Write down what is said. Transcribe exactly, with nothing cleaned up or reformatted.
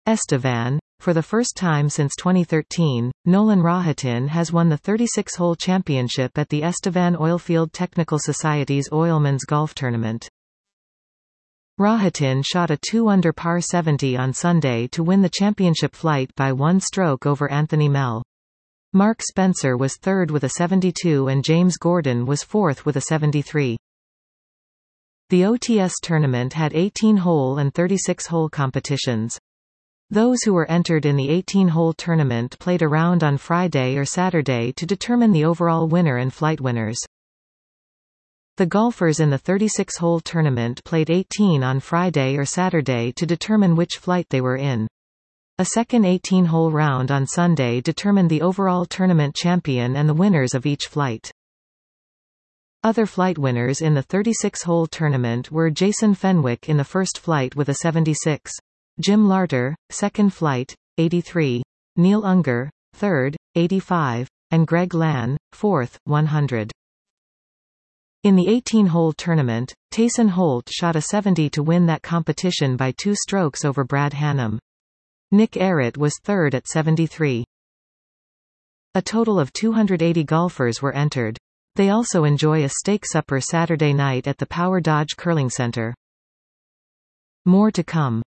Estevan. For the first time since twenty thirteen, Nolan Rohatyn has won the thirty-six hole championship at the Estevan Oilfield Technical Society's Oilman's Golf Tournament. Rohatyn shot a two under par seventy on Sunday to win the championship flight by one stroke over Anthony Mell. Mark Spencer was third with a seventy-two and James Gordon was fourth with a seventy-three. The O T S tournament had eighteen hole and thirty-six hole competitions. Those who were entered in the eighteen hole tournament played a round on Friday or Saturday to determine the overall winner and flight winners. The golfers in the thirty-six hole tournament played eighteen on Friday or Saturday to determine which flight they were in. A second eighteen hole round on Sunday determined the overall tournament champion and the winners of each flight. Other flight winners in the thirty-six hole tournament were Jason Fenwick in the first flight with a seventy-six. Jim Larter, second flight, eighty-three. Neil Unger, third, eighty-five. And Greg Lann, fourth, one hundred. In the eighteen hole tournament, Tayson Holt shot a seventy to win that competition by two strokes over Brad Hannum. Nick Errett was third at seventy-three. A total of two hundred eighty golfers were entered. They also enjoy a steak supper Saturday night at the Power Dodge Curling Center. More to come.